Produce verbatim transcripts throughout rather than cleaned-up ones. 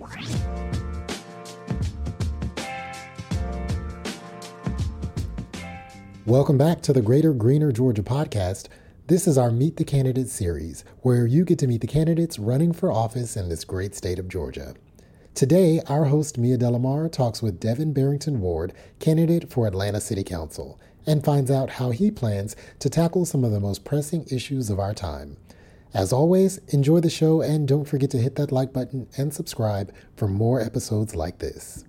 Welcome back to the Greater Greener Georgia podcast. This is our Meet the Candidates series, where you get to meet the candidates running for office in this great state of Georgia. Today, our host Mia Delamar talks with Devin Barrington Ward, candidate for Atlanta City Council, and finds out how he plans to tackle some of the most pressing issues of our time. As always, enjoy the show and don't forget to hit that like button and subscribe for more episodes like this.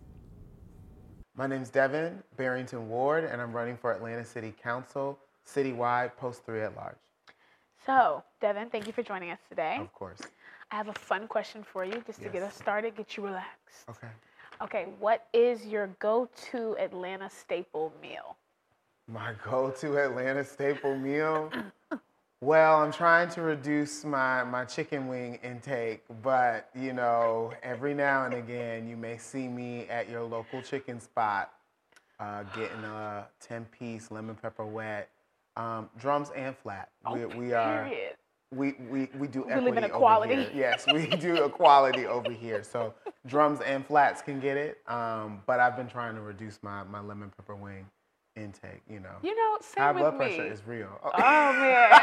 My name is Devin Barrington Ward, and I'm running for Atlanta City Council, citywide, post three at large. So, Devin, thank you for joining us today. Of course. I have a fun question for you, just to Yes. get us started, get you relaxed. Okay. Okay, what is your go-to Atlanta staple meal? My go-to Atlanta staple meal? Well, I'm trying to reduce my, my chicken wing intake, but, you know, every now and again, you may see me at your local chicken spot uh, getting a ten-piece lemon pepper wet, um, drums and flat. Oh, we, we are, period. we, we, we do We equity live in over equality. here. Yes, we do equality over here. So drums and flats can get it, um, but I've been trying to reduce my, my lemon pepper wing intake, you know. You know, same High with blood me. pressure is real. Oh, man.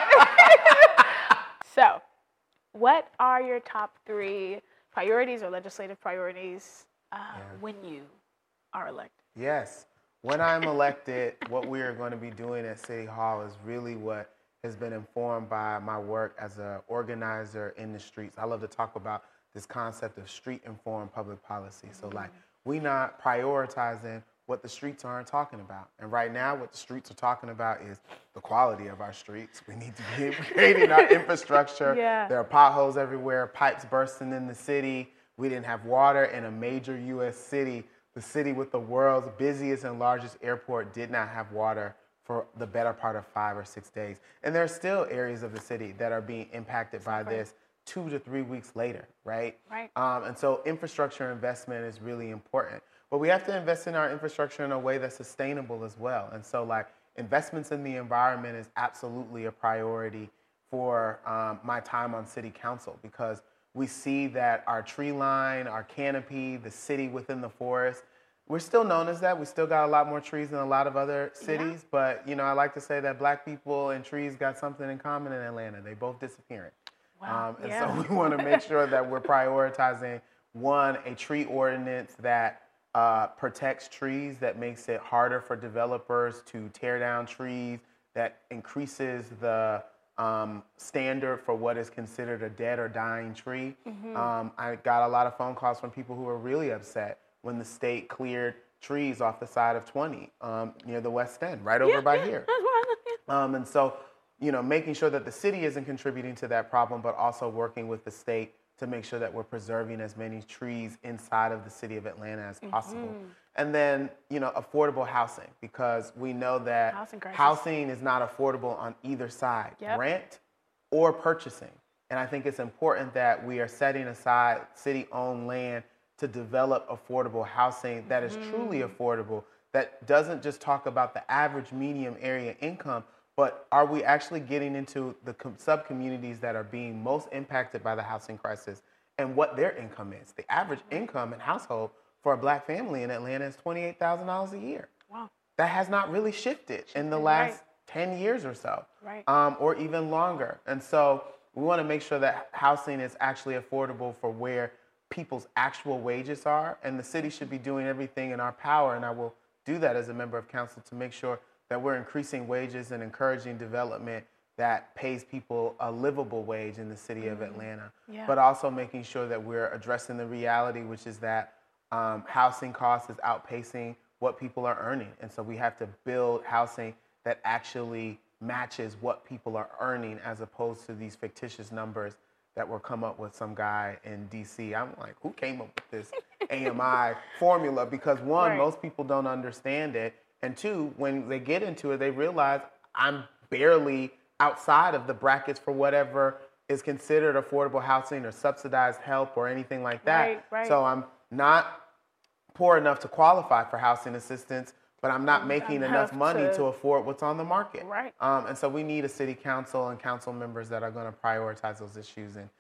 So, what are your top three priorities or legislative priorities uh, Yeah. when you are elected? Yes. When I'm elected, what we are going to be doing at City Hall is really what has been informed by my work as an organizer in the streets. I love to talk about this concept of street-informed public policy. So, like, we not prioritizing what the streets aren't talking about. And right now, what the streets are talking about is the quality of our streets. We need to be creating our infrastructure. Yeah. There are potholes everywhere, pipes bursting in the city. We didn't have water in a major U S city. The city with the world's busiest and largest airport did not have water for the better part of five or six days. And there are still areas of the city that are being impacted by Right. this two to three weeks later, right? Right. Um, and so infrastructure investment is really important. But we have to invest in our infrastructure in a way that's sustainable as well. And so, like, investments in the environment is absolutely a priority for um, my time on city council, because we see that our tree line, our canopy, the city within the forest, we're still known as that. We still got a lot more trees than a lot of other cities. Yeah. But, you know, I like to say that black people and trees got something in common in Atlanta. They both disappearing. Wow. Um, and yeah. so we want to make sure that we're prioritizing, one, a tree ordinance that uh, protects trees, that makes it harder for developers to tear down trees, that increases the um, standard for what is considered a dead or dying tree. Mm-hmm. um, I got a lot of phone calls from people who were really upset when the state cleared trees off the side of twenty um, near the West End, right over yeah, by yeah, here. That's right. Um, and so, you know, making sure that the city isn't contributing to that problem, but also working with the state to make sure that we're preserving as many trees inside of the city of Atlanta as possible. Mm-hmm. And then, you know, affordable housing, because we know that housing, housing is not affordable on either side, yep. rent or purchasing. And I think it's important that we are setting aside city-owned land to develop affordable housing that is mm-hmm. truly affordable, that doesn't just talk about the average medium area income, but are we actually getting into the com- sub-communities that are being most impacted by the housing crisis and what their income is? The average income in household for a black family in Atlanta is twenty-eight thousand dollars a year. Wow. That has not really shifted, shifted in the last right. ten years or so, right. um, or even longer. And so we want to make sure that housing is actually affordable for where people's actual wages are, and the city should be doing everything in our power, and I will do that as a member of council, to make sure that we're increasing wages and encouraging development that pays people a livable wage in the city mm-hmm. of Atlanta, yeah. but also making sure that we're addressing the reality, which is that um, housing costs is outpacing what people are earning. And so we have to build housing that actually matches what people are earning, as opposed to these fictitious numbers that were come up with some guy in D C. I'm like, who came up with this A M I formula? Because one, right. most people don't understand it. And two, when they get into it, they realize I'm barely outside of the brackets for whatever is considered affordable housing or subsidized help or anything like that. Right, right. So I'm not poor enough to qualify for housing assistance, but I'm not Um, making I'm enough have money to- to afford what's on the market. Right. Um, and so we need a city council and council members that are going to prioritize those issues. And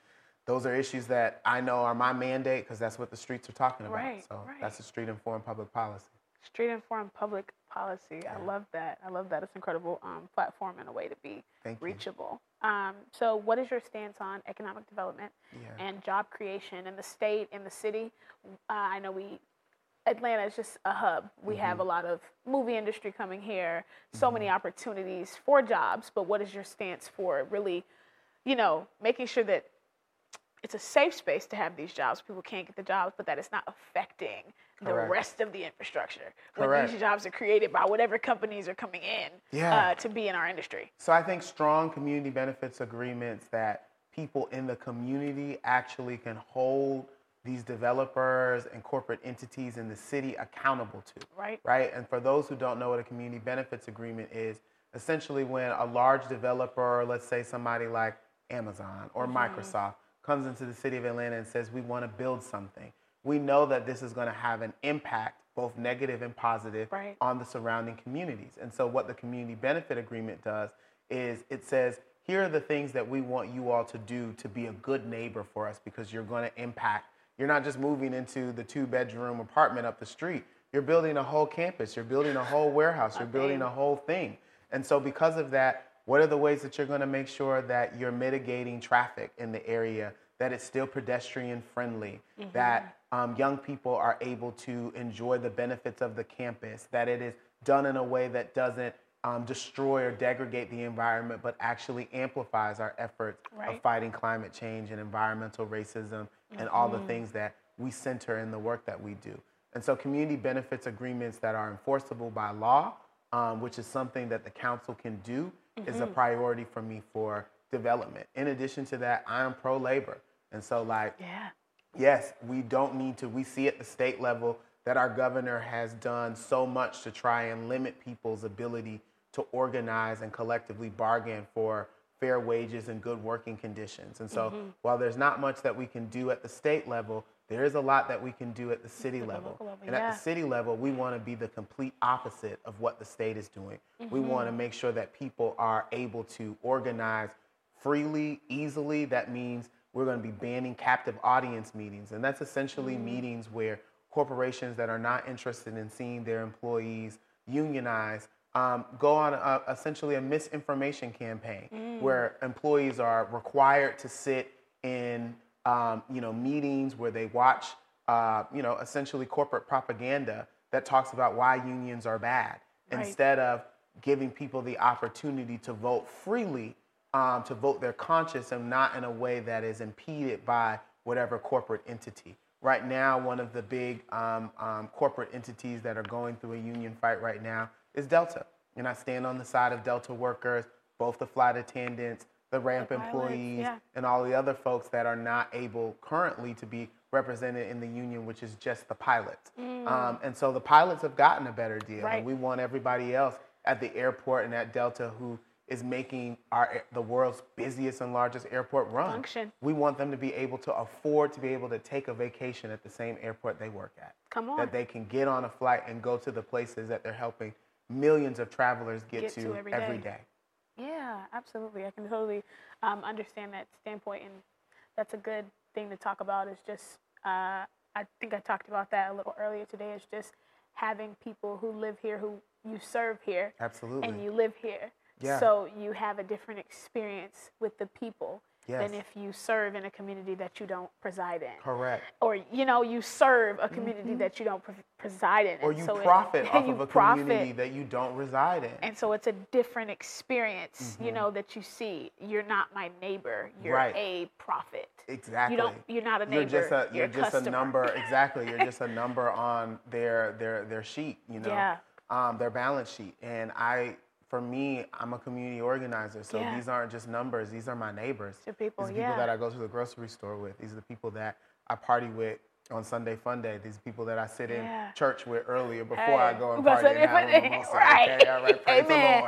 those are issues that I know are my mandate because that's what the streets are talking about. Right, so right. that's the street informed public policy. Street informed public policy. Yeah. I love that. I love that. It's an incredible um, platform and a way to be Thank reachable. Um, so what is your stance on economic development Yeah. and job creation in the state, in the city? Uh, I know we, Atlanta is just a hub. We mm-hmm. have a lot of movie industry coming here, so mm-hmm. many opportunities for jobs, but what is your stance for really, you know, making sure that it's a safe space to have these jobs. People can't get the jobs, but that it's not affecting Correct. The rest of the infrastructure. Correct. When these jobs are created by whatever companies are coming in yeah. uh, to be in our industry. So I think strong community benefits agreements that people in the community actually can hold these developers and corporate entities in the city accountable to. Right. Right. And for those who don't know what a community benefits agreement is, essentially when a large developer, let's say somebody like Amazon or mm-hmm. Microsoft, comes into the city of Atlanta and says, we want to build something. We know that this is going to have an impact, both negative and positive, right. on the surrounding communities. And so what the community benefit agreement does is it says, here are the things that we want you all to do to be a good neighbor for us because you're going to impact. You're not just moving into the two bedroom apartment up the street. You're building a whole campus. You're building a whole warehouse. You're building a whole thing. And so because of that, what are the ways that you're going to make sure that you're mitigating traffic in the area, that it's still pedestrian friendly, mm-hmm. that um, young people are able to enjoy the benefits of the campus, that it is done in a way that doesn't um, destroy or degrade the environment, but actually amplifies our efforts right. of fighting climate change and environmental racism mm-hmm. and all the things that we center in the work that we do. And so community benefits agreements that are enforceable by law, um, which is something that the council can do, mm-hmm. is a priority for me for development. In addition to that, I am pro-labor. And so like, yeah. yes, we don't need to, we see at the state level that our governor has done so much to try and limit people's ability to organize and collectively bargain for fair wages and good working conditions. And so mm-hmm. while there's not much that we can do at the state level, there is a lot that we can do at the city the level. level. And yeah. at the city level, we want to be the complete opposite of what the state is doing. Mm-hmm. We want to make sure that people are able to organize freely, easily. That means we're going to be banning captive audience meetings. And that's essentially mm-hmm. meetings where corporations that are not interested in seeing their employees unionize um, go on a, essentially a misinformation campaign mm. where employees are required to sit in um, you know, meetings where they watch uh, you know, essentially corporate propaganda that talks about why unions are bad, right. instead of giving people the opportunity to vote freely, um, to vote their conscience and not in a way that is impeded by whatever corporate entity. Right now, one of the big um, um, corporate entities that are going through a union fight right now is Delta. And I stand on the side of Delta workers, both the flight attendants, the ramp the pilots, employees, yeah. and all the other folks that are not able currently to be represented in the union, which is just the pilots. Mm. Um, and so the pilots have gotten a better deal. Right. And we want everybody else at the airport and at Delta who is making our the world's busiest and largest airport run. Function. We want them to be able to afford to be able to take a vacation at the same airport they work at. Come on. That they can get on a flight and go to the places that they're helping millions of travelers get, get to, to every, every day. day. Yeah, absolutely. I can totally um, understand that standpoint, and that's a good thing to talk about. Is just uh, I think I talked about that a little earlier today. Is just having people who live here, who you serve here, absolutely, and you live here. Yeah. So you have a different experience with the people yes. than if you serve in a community that you don't preside in. Correct. Or, you know, you serve a community mm-hmm. that you don't pre- preside in. Or and you so profit it, off you of a profit. community that you don't reside in. And so it's a different experience, mm-hmm. you know, that you see. You're not my neighbor. You're right. a profit. Exactly. You don't. You're not a neighbor. You're just a. You're, you're just customer. a number. Exactly. You're just a number on their their their sheet. You know. Yeah. Um, their balance sheet. And I, for me, I'm a community organizer. So yeah. these aren't just numbers. These are my neighbors. These are people. These are yeah. people that I go to the grocery store with. These are the people that I party with on Sunday Fun Day. These are people that I sit yeah. in church with earlier before hey. I go and party and have a mimosa. Right. Okay. All right. Praise Amen.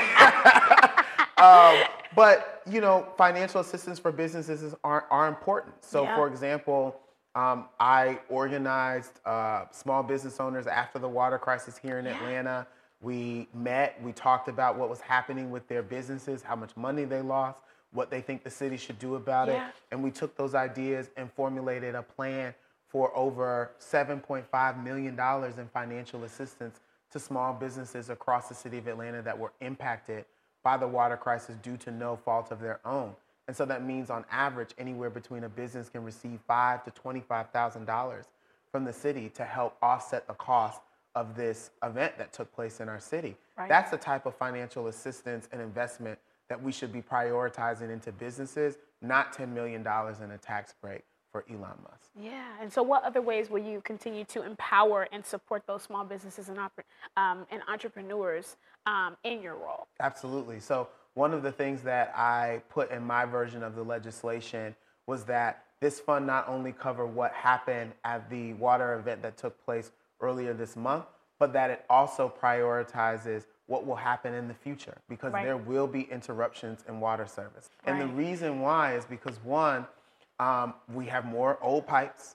the Lord. um, but you know, financial assistance for businesses is, are are important. So, yeah. for example. Um, I organized uh, small business owners after the water crisis here in yeah. Atlanta. We met, we talked about what was happening with their businesses, how much money they lost. what they think the city should do about Yeah. it. And we took those ideas and formulated a plan for over seven point five million dollars in financial assistance to small businesses across the city of Atlanta that were impacted by the water crisis due to no fault of their own. And so that means on average, anywhere between a business can receive five to twenty-five thousand dollars from the city to help offset the cost of this event that took place in our city. Right. That's the type of financial assistance and investment that we should be prioritizing into businesses, not ten million dollars in a tax break for Elon Musk. Yeah, and so what other ways will you continue to empower and support those small businesses and, oper- um, and entrepreneurs um, in your role? Absolutely. So one of the things that I put in my version of the legislation was that this fund not only cover what happened at the water event that took place earlier this month, but that it also prioritizes what will happen in the future, because Right. there will be interruptions in water service. And the Right. reason why is because, one, um, we have more old pipes,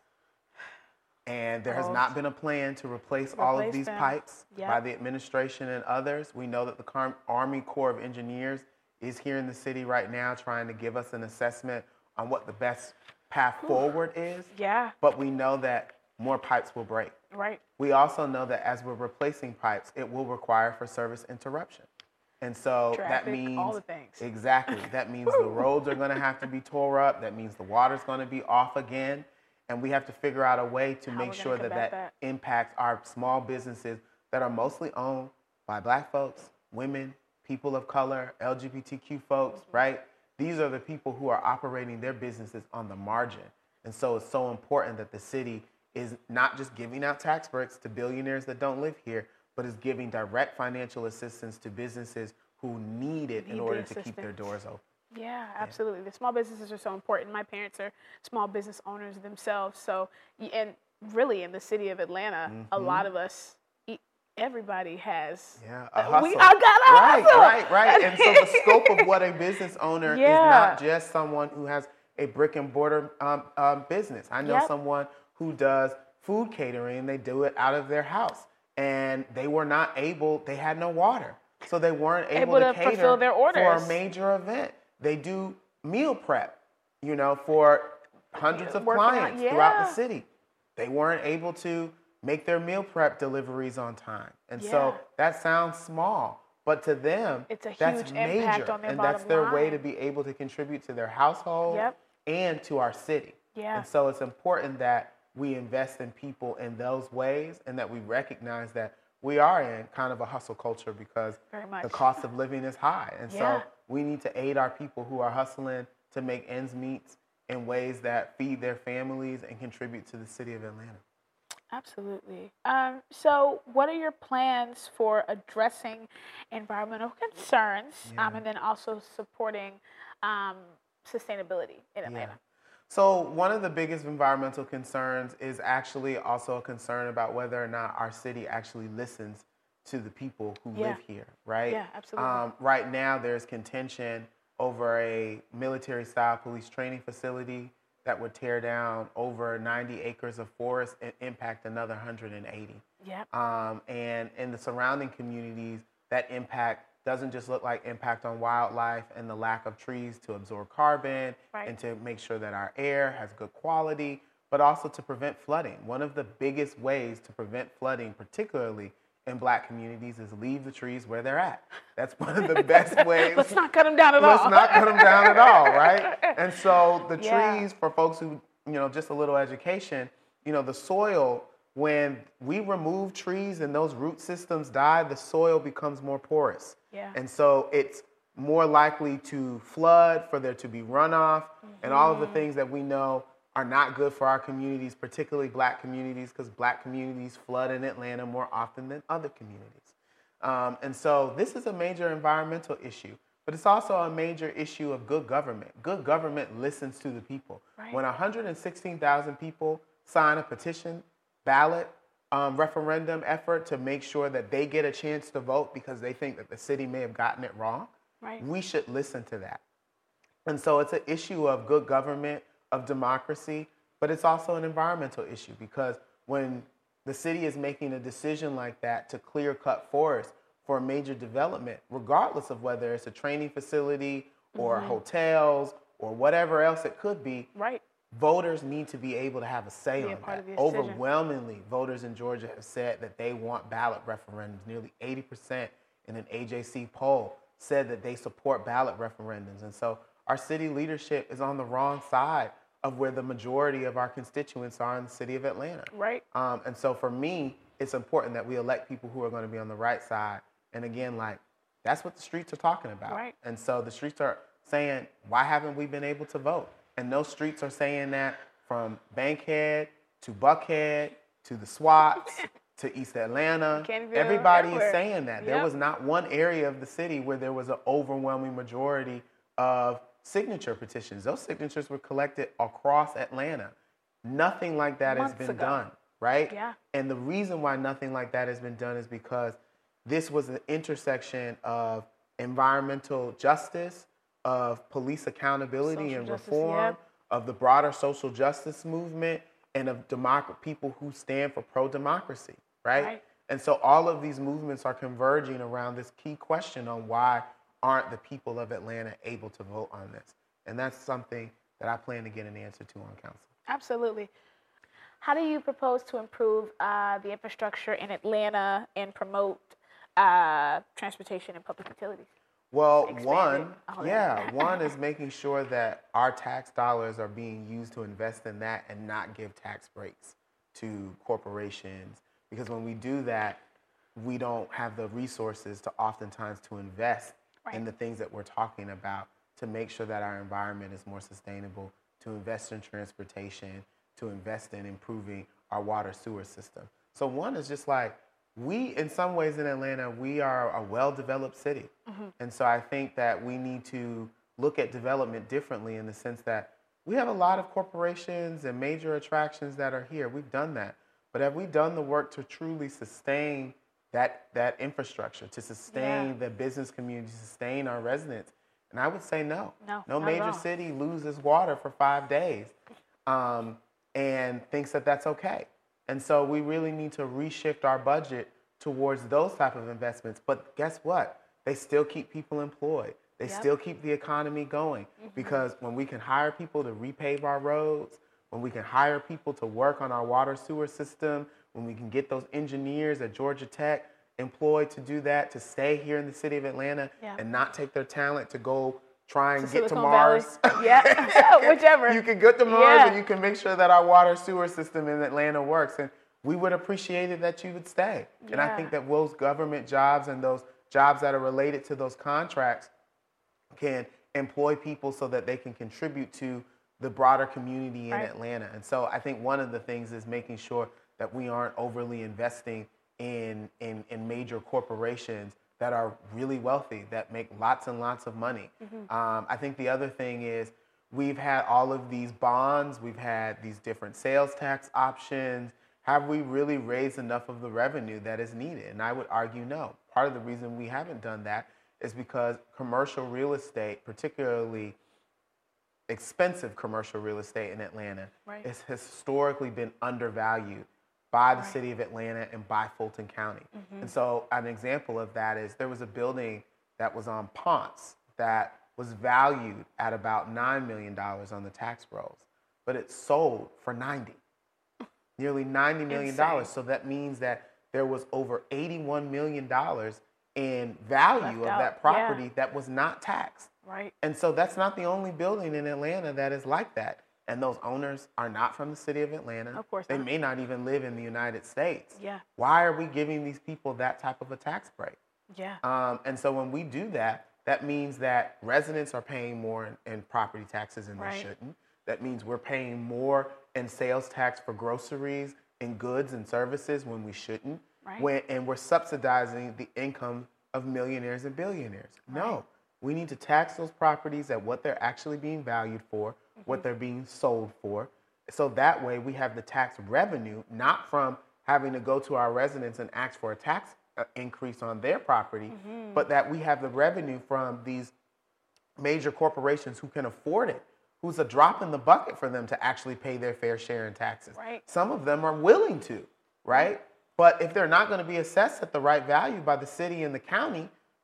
and there has Oh. not been a plan to replace, all of Replace these them. pipes Yep. by the administration and others. We know that the Car- Army Corps of Engineers is here in the city right now trying to give us an assessment on what the best path forward is. Yeah, But we know that more pipes will break. right. We also know that as we're replacing pipes, it will require for service interruption. And so that Traffic, means all the things. Exactly. That means the roads are going to have to be tore up. That means the water's going to be off again. And we have to figure out a way to How make we're gonna sure that that, combat impacts our small businesses that are mostly owned by Black folks, women, people of color, L G B T Q folks, Mm-hmm. right? These are the people who are operating their businesses on the margin. And so it's so important that the city is not just giving out tax breaks to billionaires that don't live here, but is giving direct financial assistance to businesses who need it in Need the order to keep their assistance. doors open. Yeah, absolutely. The small businesses are so important. My parents are small business owners themselves. So, y- and really in the city of Atlanta, a lot of us, e- everybody has. Yeah, uh, a hustle. We all got a right, hustle. right, right. And so the scope of what a business owner Yeah. is not just someone who has a brick and mortar um, um, business. I know Yep. someone who does food catering, and they do it out of their house. And they were not able, they had no water. So they weren't able, Able to, to cater fulfill their for orders. a major event. They do meal prep, you know, for hundreds of Working out- clients throughout the yeah. city. They weren't able to make their meal prep deliveries on time. And so Yeah. that sounds small, but to them, It's a that's huge major. impact on their and that's bottom their way line. to be able to contribute to their household Yep. and to our city. Yeah. And so it's important that we invest in people in those ways, and that we recognize that we are in kind of a hustle culture because Very much. the cost of living is high. And Yeah. so we need to aid our people who are hustling to make ends meet in ways that feed their families and contribute to the city of Atlanta. Absolutely. Um, so, what are your plans for addressing environmental concerns um, and then also supporting um, sustainability in Atlanta? So one of the biggest environmental concerns is actually also a concern about whether or not our city actually listens to the people who Yeah. live here, right? Yeah, absolutely. Um, right now, there's contention over a military-style police training facility that would tear down over ninety acres of forest and impact another one hundred eighty. Yep. Um, and in the surrounding communities, that impact doesn't just look like impact on wildlife and the lack of trees to absorb carbon Right. and to make sure that our air has good quality, but also to prevent flooding. One of the biggest ways to prevent flooding, particularly in Black communities, is leave the trees where they're at. That's one of the best ways. Let's not cut them down at Let's all. not cut them down at all, right? And so the Yeah. trees, for folks who, you know, just a little education, you know, the soil, when we remove trees and those root systems die, the soil becomes more porous. Yeah. And so it's more likely to flood, for there to be runoff, and all of the things that we know are not good for our communities, particularly Black communities, because Black communities flood in Atlanta more often than other communities. Um, and so this is a major environmental issue, but it's also a major issue of good government. Good government listens to the people. Right. When one hundred sixteen thousand people sign a petition, ballot, um, referendum effort to make sure that they get a chance to vote because they think that the city may have gotten it wrong, Right. we should listen to that. And so it's an issue of good government, of democracy, but it's also an environmental issue, because when the city is making a decision like that to clear cut forest for a major development, regardless of whether it's a training facility or Mm-hmm. hotels or whatever else it could be, Right. voters need to be able to have a say Be a on part that. of the decision. Overwhelmingly, voters in Georgia have said that they want ballot referendums. Nearly eighty percent in an A J C poll said that they support ballot referendums. And so our city leadership is on the wrong side of where the majority of our constituents are in the city of Atlanta. Right. Um, and so for me, it's important that we elect people who are going to be on the right side. And again, like, that's what the streets are talking about. Right. And so the streets are saying, why haven't we been able to vote? And those streets are saying that from Bankhead to Buckhead to the SWATs to East Atlanta. Canterville, Everybody everywhere. is saying that. There Yep. was not one area of the city where there was an overwhelming majority of signature petitions. Those signatures were collected across Atlanta. Nothing like that Months has been ago. done, right? Yeah. And the reason why nothing like that has been done is because this was an intersection of environmental justice, of police accountability Social and justice, reform, yep. of the broader social justice movement, and of democ- people who stand for pro-democracy, right? Right. And so all of these movements are converging around this key question on why aren't the people of Atlanta able to vote on this? And that's something that I plan to get an answer to on council. Absolutely. How do you propose to improve uh, the infrastructure in Atlanta and promote uh, transportation and public utilities? Well, Expand one, it, all that. yeah, one is making sure that our tax dollars are being used to invest in that and not give tax breaks to corporations. Because when we do that, we don't have the resources to oftentimes to invest Right. in the things that we're talking about to make sure that our environment is more sustainable, to invest in transportation, to invest in improving our water sewer system. So one is just like, we, in some ways in Atlanta, we are a well-developed city. Mm-hmm. And so I think that we need to look at development differently in the sense that we have a lot of corporations and major attractions that are here. We've done that. But have we done the work to truly sustain that, that infrastructure, to sustain Yeah. the business community, to sustain our residents? And I would say no. No, No not at major all. city loses water for five days um, and thinks that that's okay. And so we really need to reshift our budget towards those type of investments. But guess what? They still keep people employed. They Yep. still keep the economy going. Because when we can hire people to repave our roads, when we can hire people to work on our water sewer system, when we can get those engineers at Georgia Tech employed to do that, to stay here in the city of Atlanta Yeah. and not take their talent to go try and To get to Silicon Mars. Valley. Yeah, whichever. You can get to Mars Yeah. and you can make sure that our water sewer system in Atlanta works. And we would appreciate it that you would stay. And I Yeah. think that those government jobs and those jobs that are related to those contracts can employ people so that they can contribute to the broader community in Right. Atlanta. And so I think one of the things is making sure that we aren't overly investing in, in, in major corporations that are really wealthy, that make lots and lots of money. Um, I think the other thing is we've had all of these bonds, we've had these different sales tax options. Have we really raised enough of the revenue that is needed? And I would argue no. Part of the reason we haven't done that is because commercial real estate, particularly expensive commercial real estate in Atlanta, Right. has historically been undervalued by the Right. city of Atlanta and by Fulton County. Mm-hmm. And so an example of that is there was a building that was on Ponce that was valued at about nine million dollars on the tax rolls, but it sold for ninety, nearly ninety million dollars. Insane. So that means that there was over eighty-one million dollars in value Left of out, that yeah. property that was not taxed. Right. And so that's not the only building in Atlanta that is like that. And those owners are not from the city of Atlanta. Of course They not. may not even live in the United States. Yeah. Why are we giving these people that type of a tax break? Yeah. Um, and so when we do that, that means that residents are paying more in, in property taxes than Right. they shouldn't. That means we're paying more in sales tax for groceries and goods and services when we shouldn't. Right. When, and we're subsidizing the income of millionaires and billionaires. Right. No, we need to tax those properties at what they're actually being valued for, Mm-hmm. what they're being sold for. So that way we have the tax revenue, not from having to go to our residents and ask for a tax uh, increase on their property, Mm-hmm. but that we have the revenue from these major corporations who can afford it, who's a drop in the bucket for them to actually pay their fair share in taxes. Right. Some of them are willing to, right? But if they're not going to be assessed at the right value by the city and the county,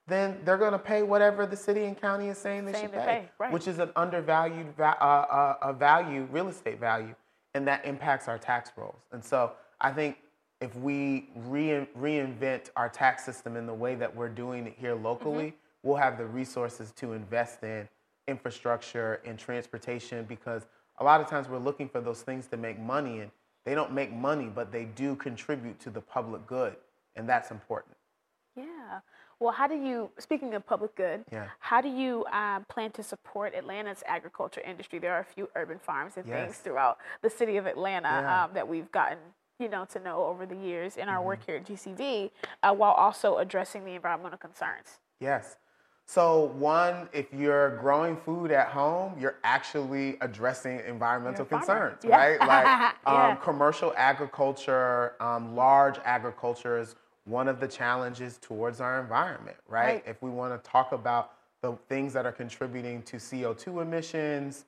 then they're going to pay whatever the city and county is saying they Saying should they pay, pay, right. which is an undervalued va- uh, uh, a value, real estate value, and that impacts our tax rolls. And so I think if we re- reinvent our tax system in the way that we're doing it here locally, mm-hmm. we'll have the resources to invest in infrastructure and transportation, because a lot of times we're looking for those things to make money, and they don't make money, but they do contribute to the public good, and that's important. Yeah. Well, how do you, speaking of public good, yeah. how do you um, plan to support Atlanta's agriculture industry? There are a few urban farms and yes. things throughout the city of Atlanta yeah. um, that we've gotten, you know, to know over the years in our mm-hmm. work here at G C V, uh, while also addressing the environmental concerns. Yes. So one, if you're growing food at home, you're actually addressing environmental concerns, yeah. right? Like yeah. um, commercial agriculture, um, large agriculture is one of the challenges towards our environment, right? right? If we want to talk about the things that are contributing to C O two emissions,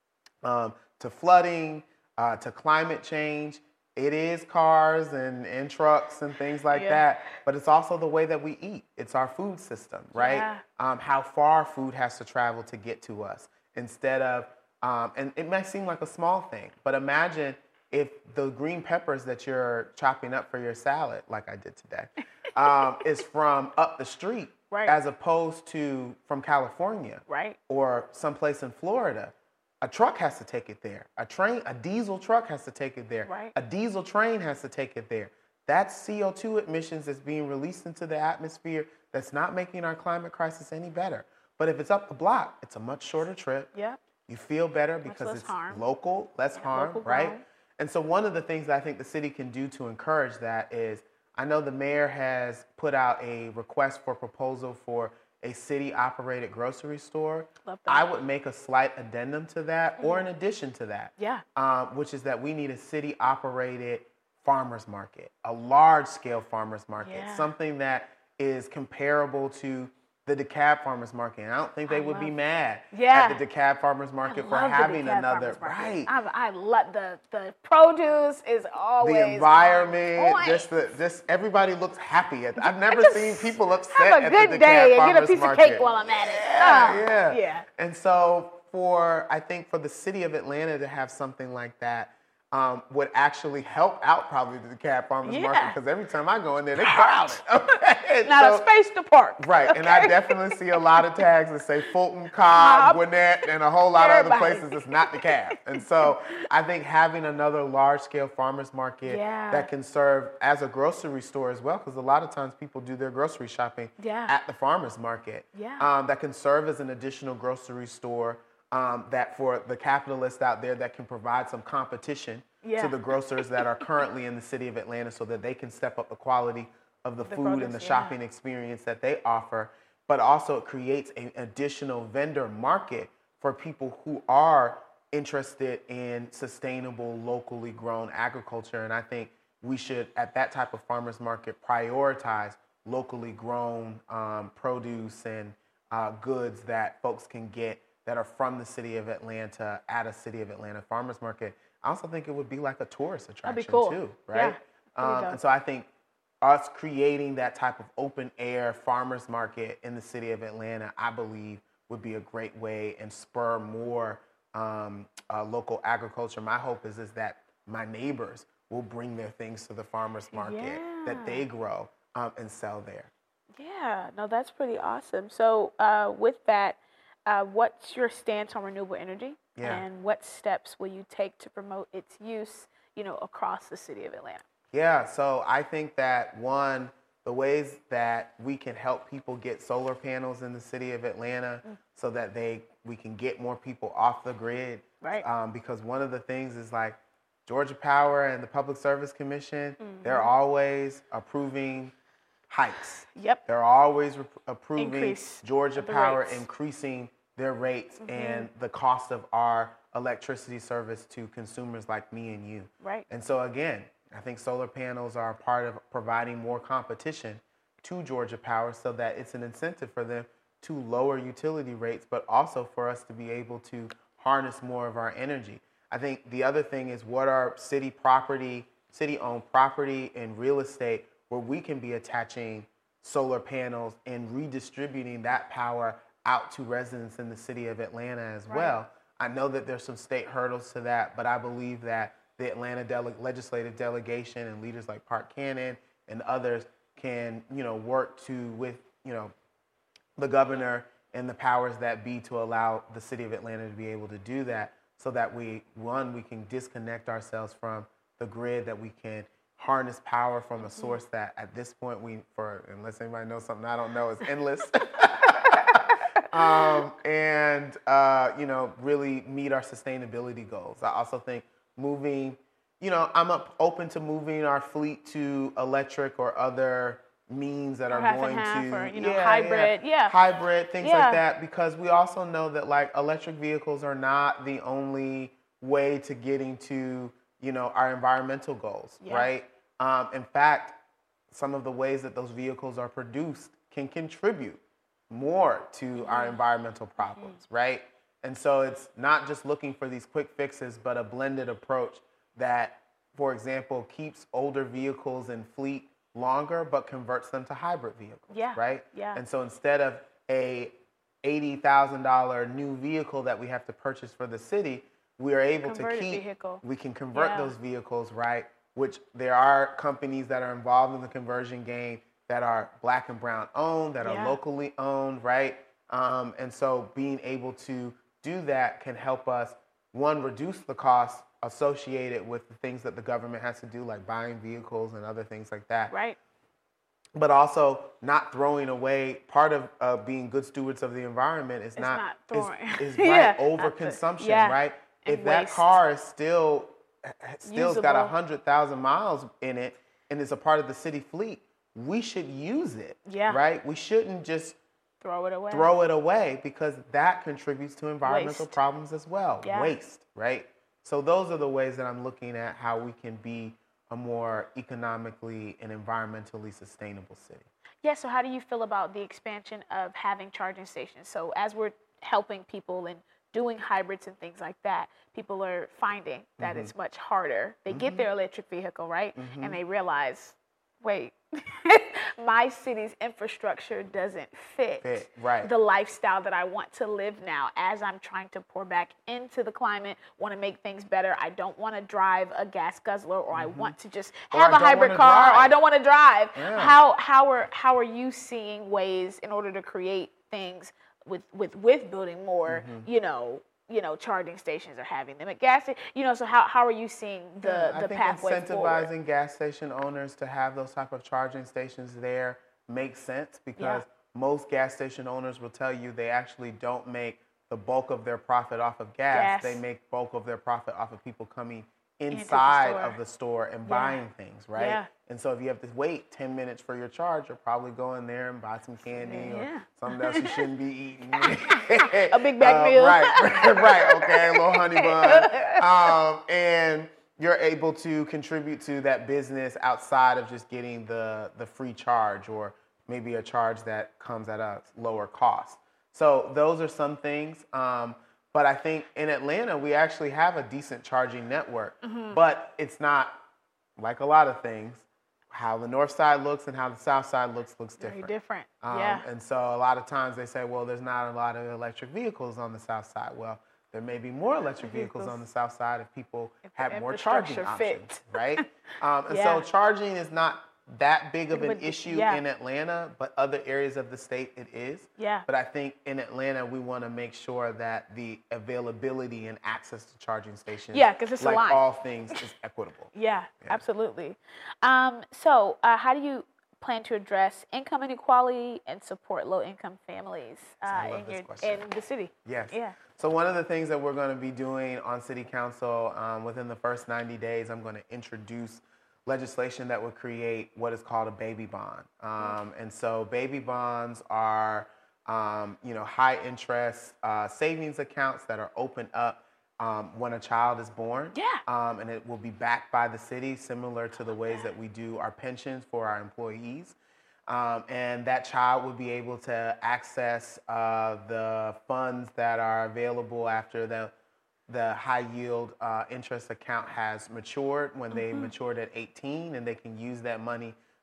um, to flooding, uh, to climate change, it is cars and, and trucks and things like yeah. that, but it's also the way that we eat. It's our food system, right? Yeah. Um, how far food has to travel to get to us, instead of, um, and it may seem like a small thing, but imagine if the green peppers that you're chopping up for your salad, like I did today, um, is from up the street, right. as opposed to from California, right. or someplace in Florida. A truck has to take it there. A train, a diesel truck has to take it there. Right. A diesel train has to take it there. That's C O two emissions that's being released into the atmosphere that's not making our climate crisis any better. But if it's up the block, it's a much shorter trip. Yeah. You feel better because it's harm. local, less yeah, harm, local right? grown. And so one of the things that I think the city can do to encourage that is, I know the mayor has put out a request for proposal for a city-operated grocery store. Love that. I would make a slight addendum to that, mm-hmm. or in addition to that, yeah, um, which is that we need a city-operated farmers market, a large-scale farmers market, yeah. something that is comparable to the DeKalb Farmers Market. And I don't think they I would love, be mad yeah. at the DeKalb Farmers Market for having another, right? I, I love the the produce is always the environment. Just the just everybody looks happy. At, I've never seen people upset have a at good the DeKalb day Farmers and get a piece Market. of cake while I'm at it. Yeah, oh, yeah, yeah. And so for I think for the city of Atlanta to have something like that. Um, would actually help out probably the DeKalb Farmers yeah. Market, because every time I go in there, they're crowded. Okay? Not so, a space to park. Right, okay? and I definitely see a lot of tags that say Fulton, Cobb, Gwinnett, and a whole lot Everybody. of other places that's not DeKalb. And so I think having another large-scale farmers market yeah. that can serve as a grocery store as well, because a lot of times people do their grocery shopping yeah. at the farmers market, yeah. um, that can serve as an additional grocery store, um, that for the capitalists out there that can provide some competition yeah. to the grocers that are currently in the city of Atlanta, so that they can step up the quality of the, the food produce, and the yeah. shopping experience that they offer. But also it creates an additional vendor market for people who are interested in sustainable, locally grown agriculture. And I think we should, at that type of farmers market, prioritize locally grown um, produce and uh, goods that folks can get that are from the city of Atlanta at a city of Atlanta farmers market. I also think it would be like a tourist attraction cool. too, right? Yeah, um, and so I think us creating that type of open air farmers market in the city of Atlanta, I believe would be a great way and spur more um, uh, local agriculture. My hope is, is that my neighbors will bring their things to the farmers market yeah. that they grow um, and sell there. Yeah, no, that's pretty awesome. So uh, with that, uh, what's your stance on renewable energy? Yeah. And what steps will you take to promote its use, you know, across the city of Atlanta? Yeah, so I think that one, the ways that we can help people get solar panels in the city of Atlanta mm. so that they we can get more people off the grid. Right. Um, because one of the things is like Georgia Power and the Public Service Commission, mm-hmm. they're always approving hikes. Yep. They're always re- approving Increase Georgia Power rates. increasing their rates mm-hmm. and the cost of our electricity service to consumers like me and you. Right. And so again, I think solar panels are a part of providing more competition to Georgia Power so that it's an incentive for them to lower utility rates, but also for us to be able to harness more of our energy. I think the other thing is what are city property, city-owned property and real estate where we can be attaching solar panels and redistributing that power out to residents in the city of Atlanta as Right. well. I know that there's some state hurdles to that, but I believe that the Atlanta dele- legislative delegation and leaders like Park Cannon and others can, you know, work to with, you know, the governor and the powers that be to allow the city of Atlanta to be able to do that, so that we, one, we can disconnect ourselves from the grid, that we can harness power from a source that at this point we, for unless anybody knows something I don't know, is endless. um, and uh, you know, really meet our sustainability goals. I also think moving, you know, I'm up, open to moving our fleet to electric or other means that Or are half and going half, to or, you know, yeah, hybrid, yeah. hybrid things Yeah. like that, because we also know that like electric vehicles are not the only way to getting to, you know, our environmental goals, Yeah. right? Um, in fact, some of the ways that those vehicles are produced can contribute more to our environmental problems, right? And so it's not just looking for these quick fixes, but a blended approach that, for example, keeps older vehicles in fleet longer, but converts them to hybrid vehicles, Yeah, right? yeah. And so instead of a eighty thousand dollars new vehicle that we have to purchase for the city, we are able Converted to keep, vehicle. we can convert Yeah. those vehicles, right? Which there are companies that are involved in the conversion game that are black and brown owned, that Yeah. are locally owned, right? Um, and so being able to do that can help us, one, reduce the costs associated with the things that the government has to do, like buying vehicles and other things like that. Right. But also not throwing away. Part of uh, being good stewards of the environment is It's not, not is, throwing. is Yeah, right not the- overconsumption, yeah, right? and If that waste. car is still still's got a Usable. hundred thousand miles in it and is a part of the city fleet, we should use it. Yeah. Right? We shouldn't just Throw it away. throw it away, because that contributes to environmental Waste. problems as well. Yeah. Waste, right? So those are the ways that I'm looking at how we can be a more economically and environmentally sustainable city. Yeah, so how do you feel about the expansion of having charging stations? So as we're helping people and doing hybrids and things like that, people are finding that Mm-hmm. it's much harder. They get their electric vehicle, right? Mm-hmm. And they realize, wait, my city's infrastructure doesn't fit, Fit, right. the lifestyle that I want to live now as I'm trying to pour back into the climate, want to make things better. I don't want to drive a gas guzzler, or I want to just Or have I a don't hybrid wanna car, or drive. I don't want to drive. Yeah. How how are how are you seeing ways in order to create things with with with building more, Mm-hmm. you know, you know, charging stations or having them at gas sta- you know, so how how are you seeing the Yeah, I the think pathway forward? incentivizing gas station owners to have those type of charging stations there makes sense, because most gas station owners will tell you they actually don't make the bulk of their profit off of gas. Gas. They make bulk of their profit off of people coming the inside store. of the store and Yeah. buying things, right? Yeah. And so if you have to wait ten minutes for your charge, you'll probably go in there and buy some candy or Yeah. something else you shouldn't be eating. A Big Mac Uh, meal. Right, right, okay, a little honey bun. Um, and you're able to contribute to that business outside of just getting the, the free charge, or maybe a charge that comes at a lower cost. So those are some things. Um, but I think in Atlanta, we actually have a decent charging network, Mm-hmm. but it's not, like a lot of things, how the north side looks and how the south side looks looks Very different. different. Um, yeah. And so a lot of times they say, well, there's not a lot of electric vehicles on the south side. Well, there may be more electric vehicles on the south side if people If the have more charging infrastructure options, fit. right? Um, and Yeah. so charging is not that big of an But the- issue yeah. in Atlanta, but other areas of the state it is. Yeah. But I think in Atlanta we want to make sure that the availability and access to charging stations, Yeah, 'cause it's a like line. all things, is equitable. Yeah, absolutely. Um, so, uh, how do you plan to address income inequality and support low-income families uh, I love in this your question. in the city? Yes. Yeah. So one of the things that we're going to be doing on City Council um, within the first ninety days, I'm going to introduce legislation that would create what is called a baby bond. Um, and so baby bonds are, um, you know, high interest uh, savings accounts that are opened up um, when a child is born. Yeah. Um, and it will be backed by the city, similar to the ways that we do our pensions for our employees. Um, and that child will be able to access uh, the funds that are available after the the high yield uh, interest account has matured, when they matured at eighteen, and they can use that money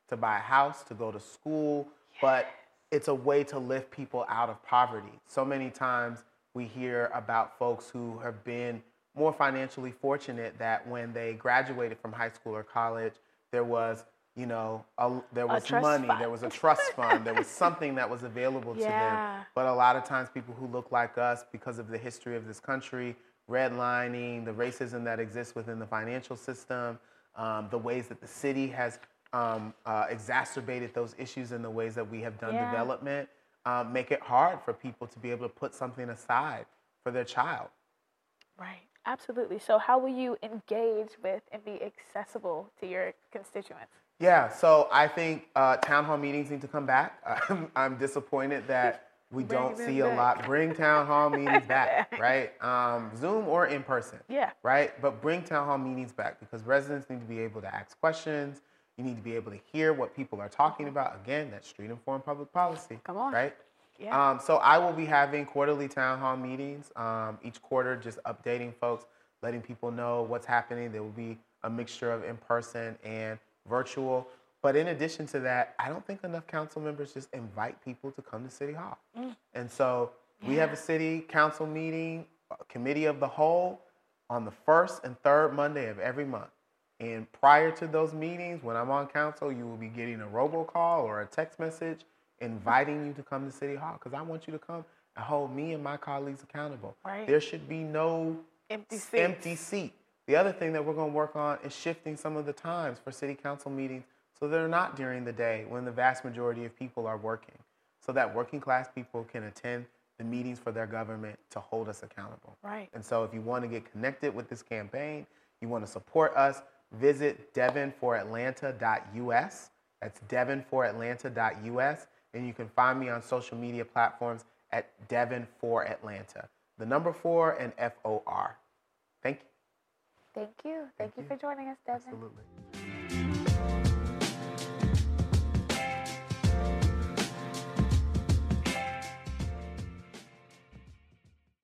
to buy a house, to go to school, yes. but it's a way to lift people out of poverty. So many times we hear about folks who have been more financially fortunate that when they graduated from high school or college, there was, you know, a, there was money, fund. there was a trust fund, there was something that was available yeah. to them. But a lot of times people who look like us, because of the history of this country, redlining, the racism that exists within the financial system, um, the ways that the city has um, uh, exacerbated those issues in the ways that we have done yeah. development, um, make it hard for people to be able to put something aside for their child. Right. Absolutely. So how will you engage with and be accessible to your constituents? Yeah, so I think uh, town hall meetings need to come back. I'm, I'm disappointed that we Bring don't see back. a lot. Bring town hall meetings back, right? Um, Zoom or in person, yeah. right? But bring town hall meetings back because residents need to be able to ask questions. You need to be able to hear what people are talking about. Again, that's street informed public policy. Come on. Right? Yeah. Um, so I will be having quarterly town hall meetings, um, each quarter, just updating folks, letting people know what's happening. There will be a mixture of in-person and virtual. But in addition to that, I don't think enough council members just invite people to come to City Hall. Mm. And so yeah. we have a city council meeting, a committee of the whole, on the first and third Monday of every month. And prior to those meetings, when I'm on council, you will be getting a robocall or a text message inviting you to come to City Hall because I want you to come and hold me and my colleagues accountable. Right. There should be no empty seats. empty seat. The other thing that we're going to work on is shifting some of the times for city council meetings so they're not during the day when the vast majority of people are working, so that working class people can attend the meetings for their government to hold us accountable. Right. And so if you want to get connected with this campaign, you want to support us, visit devon for atlanta dot u s. That's devon for atlanta dot u s. And you can find me on social media platforms at Devon for Atlanta. The number four and F O R. Thank you. Thank you. Thank, Thank you, you for joining us, Devon. Absolutely.